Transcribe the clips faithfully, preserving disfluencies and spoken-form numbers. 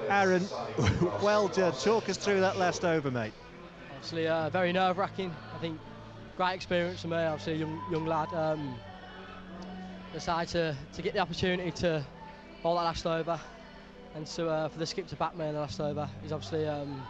Aaron, well done. Talk us through that last over, mate. Obviously, uh, very nerve-wracking. I think great experience for me. Obviously, a young young lad. Um, decided to to get the opportunity to bowl that last over, and so uh, for the skip to back me in the last over is obviously um,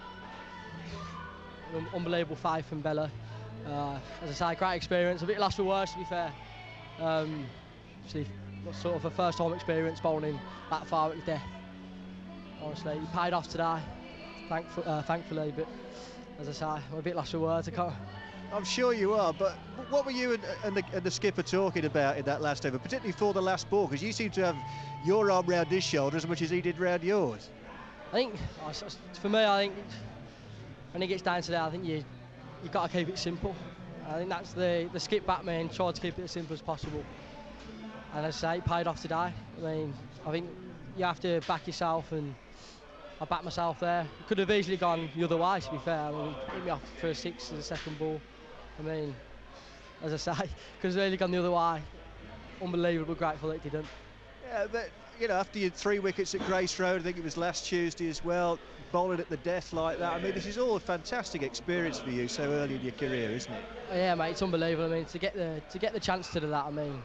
an unbelievable five from Bella. Uh, as I say, great experience. A bit lost for words, to be fair. Um, obviously, sort of a first-time experience bowling that far at your death. Honestly, it paid off today, thankful, uh, thankfully. But as I say, I'm a bit lost for words. I can't. I'm sure you are, but what were you and, and, the, and the skipper talking about in that last over, particularly for the last ball? Because you seem to have your arm round his shoulder as much as he did round yours. I think, for me, I think when it gets down to that, I think you you've got to keep it simple. I think that's the the skip batsman tried to keep it as simple as possible, and as I say, it paid off today. I mean, I think you have to back yourself, and I backed myself there. It could have easily gone the other way, to be fair. I mean, hit me off for a six as a second ball. I mean, as I say, could have really gone the other way. Unbelievable, grateful that it didn't. Yeah, but you know, after your three wickets at Grace Road, I think it was last Tuesday as well, bowling at the death like that. I mean, this is all a fantastic experience for you so early in your career, isn't it? Yeah, mate, it's unbelievable. I mean, to get the to get the chance to do that, I mean,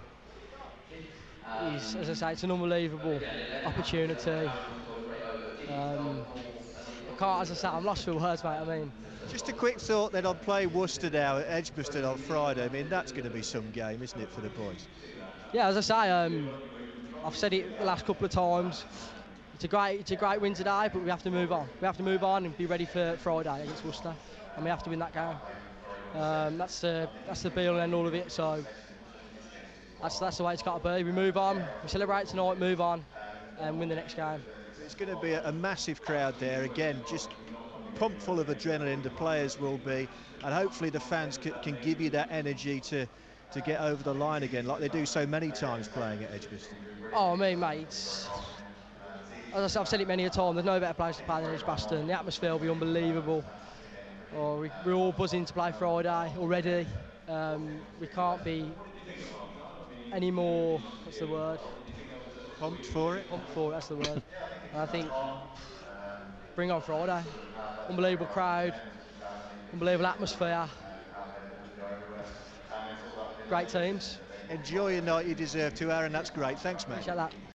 is, as I say, it's an unbelievable opportunity. Um, I can't, as I say, I'm lost for words, mate. I mean, just a quick thought then on playing Worcester now at Edgbaston on Friday. I mean, that's going to be some game, isn't it, for the boys? Yeah, as I say, um, I've said it the last couple of times. It's a great, it's a great win today, but we have to move on. We have to move on and be ready for Friday against Worcester, and we have to win that game. Um, that's the that's the be all and end all of it. So that's that's the way it's got to be. We move on, we celebrate tonight, move on, and win the next game. It's going to be a, a massive crowd there again, just pumped full of adrenaline. The players will be, and hopefully the fans can, can give you that energy to to get over the line again, like they do so many times playing at Edgbaston. Oh, I mean, mate, it's, as I said, I've said it many a time, there's no better place to play than Edgbaston. The atmosphere will be unbelievable. Oh, we, we're all buzzing to play Friday already. Um, we can't be any more, what's the word? Pumped for it? Pumped for it, that's the word. And I think, bring on Friday. Unbelievable crowd, unbelievable atmosphere. Great teams. Enjoy your night, you deserve to, Aaron. That's great. Thanks, mate. Appreciate that.